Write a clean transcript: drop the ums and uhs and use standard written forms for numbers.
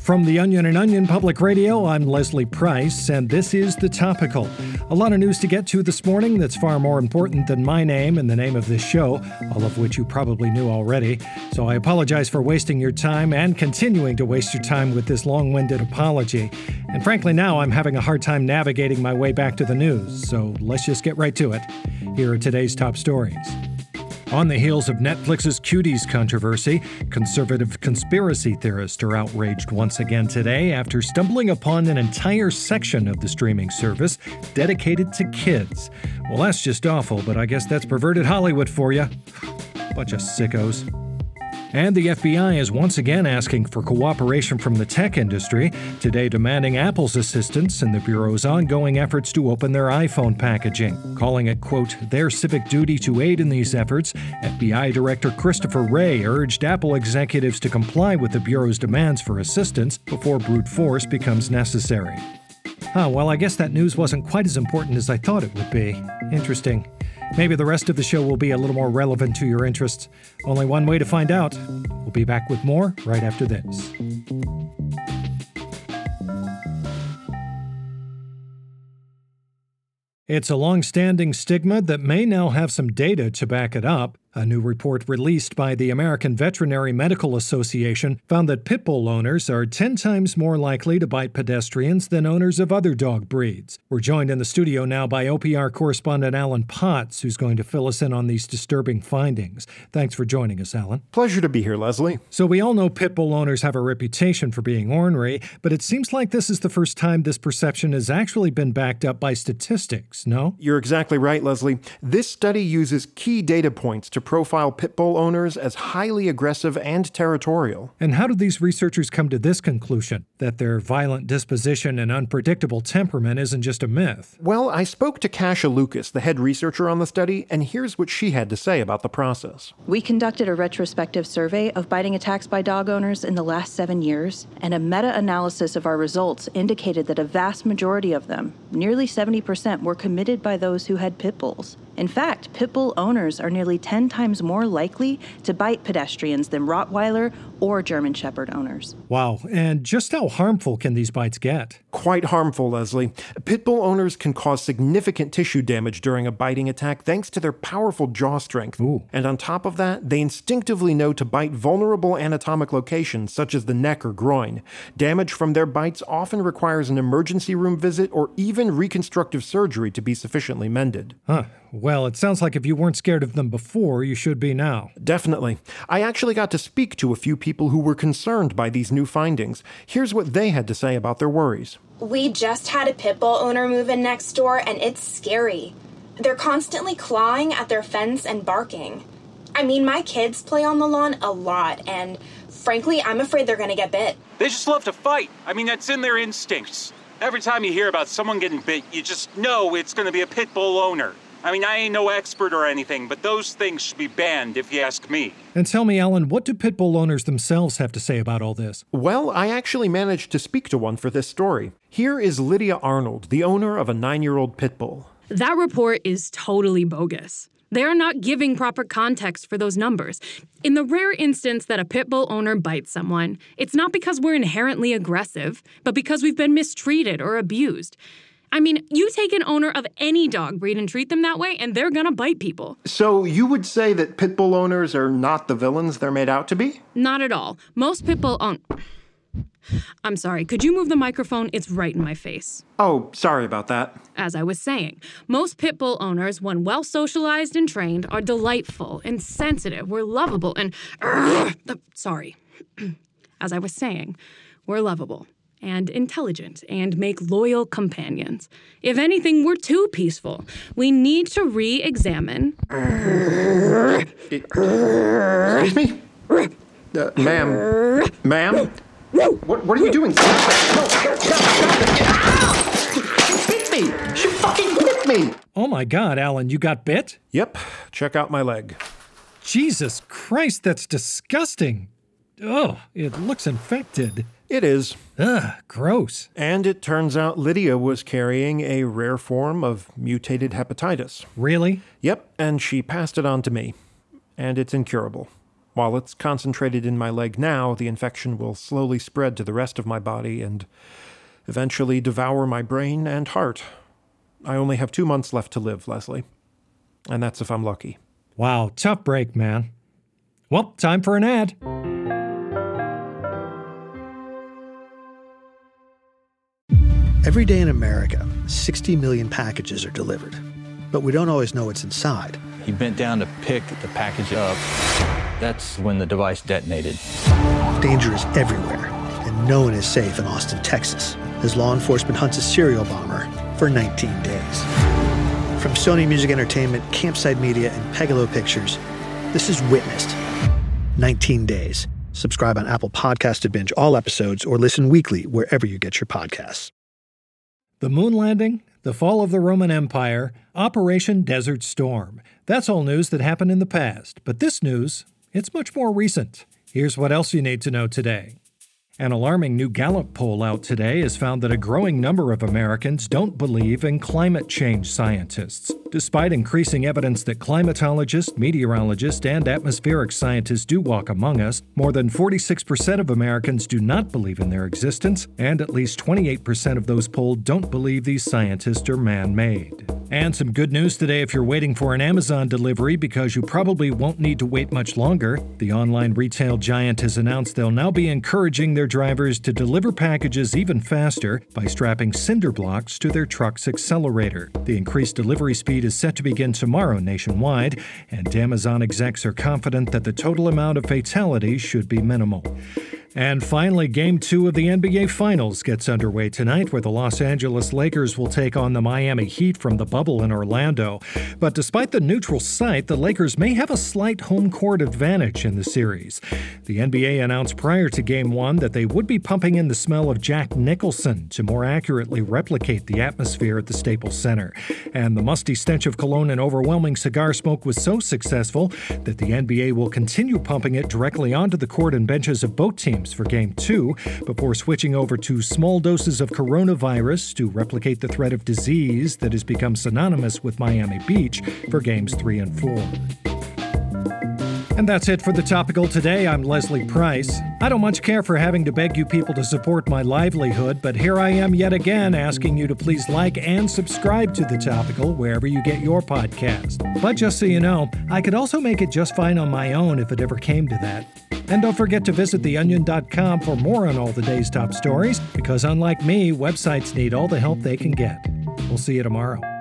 From the Onion and Onion Public Radio, I'm Leslie Price, and this is The Topical. A lot of news to get to this morning that's far more important than my name and the name of this show, all of which you probably knew already. So I apologize for wasting your time and continuing to waste your time with this long-winded apology. And frankly, now I'm having a hard time navigating my way back to the news, so let's just get right to it. Here are today's top stories. On the heels of Netflix's Cuties controversy, conservative conspiracy theorists are outraged once again today after stumbling upon an entire section of the streaming service dedicated to kids. Well, that's just awful, but I guess that's perverted Hollywood for you. Bunch of sickos. And the FBI is once again asking for cooperation from the tech industry, today demanding Apple's assistance in the Bureau's ongoing efforts to open their iPhone packaging. Calling it, quote, their civic duty to aid in these efforts, FBI Director Christopher Wray urged Apple executives to comply with the Bureau's demands for assistance before brute force becomes necessary. Well, I guess that news wasn't quite as important as I thought it would be. Interesting. Maybe the rest of the show will be a little more relevant to your interests. Only one way to find out. We'll be back with more right after this. It's a long-standing stigma that may now have some data to back it up. A new report released by the American Veterinary Medical Association found that pit bull owners are 10 times more likely to bite pedestrians than owners of other dog breeds. We're joined in the studio now by OPR correspondent Alan Potts, who's going to fill us in on these disturbing findings. Thanks for joining us, Alan. Pleasure to be here, Leslie. So we all know pit bull owners have a reputation for being ornery, but it seems like this is the first time this perception has actually been backed up by statistics, no? You're exactly right, Leslie. This study uses key data points to profile pit bull owners as highly aggressive and territorial. And how do these researchers come to this conclusion, that their violent disposition and unpredictable temperament isn't just a myth? Well, I spoke to Kasia Lucas, the head researcher on the study, and here's what she had to say about the process. We conducted a retrospective survey of biting attacks by dog owners in the last 7 years, and a meta-analysis of our results indicated that a vast majority of them, nearly 70%, were committed by those who had pit bulls. In fact, pit bull owners are nearly 10 times more likely to bite pedestrians than Rottweiler or German Shepherd owners. Wow, and just how harmful can these bites get? Quite harmful, Leslie. Pit bull owners can cause significant tissue damage during a biting attack thanks to their powerful jaw strength. Ooh. And on top of that, they instinctively know to bite vulnerable anatomic locations such as the neck or groin. Damage from their bites often requires an emergency room visit or even reconstructive surgery to be sufficiently mended. Well, it sounds like if you weren't scared of them before, you should be now. Definitely. I actually got to speak to a few people who were concerned by these new findings. Here's what they had to say about their worries. We just had a pit bull owner move in next door, and it's scary. They're constantly clawing at their fence and barking. I mean, my kids play on the lawn a lot, and frankly, I'm afraid they're going to get bit. They just love to fight. I mean, that's in their instincts. Every time you hear about someone getting bit, you just know it's going to be a pit bull owner. I mean, I ain't no expert or anything, but those things should be banned if you ask me. And tell me, Alan, what do pit bull owners themselves have to say about all this? Well, I actually managed to speak to one for this story. Here is Lydia Arnold, the owner of a 9-year-old pit bull. That report is totally bogus. They are not giving proper context for those numbers. In the rare instance that a pit bull owner bites someone, it's not because we're inherently aggressive, but because we've been mistreated or abused. I mean, you take an owner of any dog breed and treat them that way, and they're gonna bite people. So you would say that pit bull owners are not the villains they're made out to be? Not at all. Most pit bull I'm sorry, could you move the microphone? It's right in my face. Oh, sorry about that. As I was saying, most pit bull owners, when well socialized and trained, are delightful and sensitive. We're lovable and... sorry. As I was saying, we're lovable and intelligent and make loyal companions. If anything, we're too peaceful. We need to re-examine... Excuse me? Ma'am? What are you doing? Stop it! She bit me! She fucking bit me! Oh my God, Alan, you got bit? Yep. Check out my leg. Jesus Christ, that's disgusting. Ugh, it looks infected. It is. Ugh, gross. And it turns out Lydia was carrying a rare form of mutated hepatitis. Really? Yep, and she passed it on to me. And it's incurable. While it's concentrated in my leg now, the infection will slowly spread to the rest of my body and eventually devour my brain and heart. I only have 2 months left to live, Leslie. And that's if I'm lucky. Wow, tough break, man. Well, time for an ad. Every day in America, 60 million packages are delivered. But we don't always know what's inside. He bent down to pick the package up. That's when the device detonated. Danger is everywhere, and no one is safe in Austin, Texas, as law enforcement hunts a serial bomber for 19 days. From Sony Music Entertainment, Campside Media, and Pegalo Pictures, this is Witnessed. 19 Days. Subscribe on Apple Podcasts to binge all episodes or listen weekly wherever you get your podcasts. The moon landing, the fall of the Roman Empire, Operation Desert Storm. That's all news that happened in the past. But this news, it's much more recent. Here's what else you need to know today. An alarming new Gallup poll out today has found that a growing number of Americans don't believe in climate change scientists. Despite increasing evidence that climatologists, meteorologists, and atmospheric scientists do walk among us, more than 46% of Americans do not believe in their existence, and at least 28% of those polled don't believe these scientists are man-made. And some good news today if you're waiting for an Amazon delivery, because you probably won't need to wait much longer. The online retail giant has announced they'll now be encouraging their drivers to deliver packages even faster by strapping cinder blocks to their truck's accelerator. The increased delivery speed is set to begin tomorrow nationwide, and Amazon execs are confident that the total amount of fatalities should be minimal. And finally, Game 2 of the NBA Finals gets underway tonight, where the Los Angeles Lakers will take on the Miami Heat from the bubble in Orlando. But despite the neutral site, the Lakers may have a slight home court advantage in the series. The NBA announced prior to Game 1 that they would be pumping in the smell of Jack Nicholson to more accurately replicate the atmosphere at the Staples Center. And the musty stench of cologne and overwhelming cigar smoke was so successful that the NBA will continue pumping it directly onto the court and benches of both teams for Game 2, before switching over to small doses of coronavirus to replicate the threat of disease that has become synonymous with Miami Beach for Games 3 and 4. And that's it for The Topical today. I'm Leslie Price. I don't much care for having to beg you people to support my livelihood, but here I am yet again asking you to please like and subscribe to The Topical wherever you get your podcast. But just so you know, I could also make it just fine on my own if it ever came to that. And don't forget to visit theonion.com for more on all the day's top stories, because unlike me, websites need all the help they can get. We'll see you tomorrow.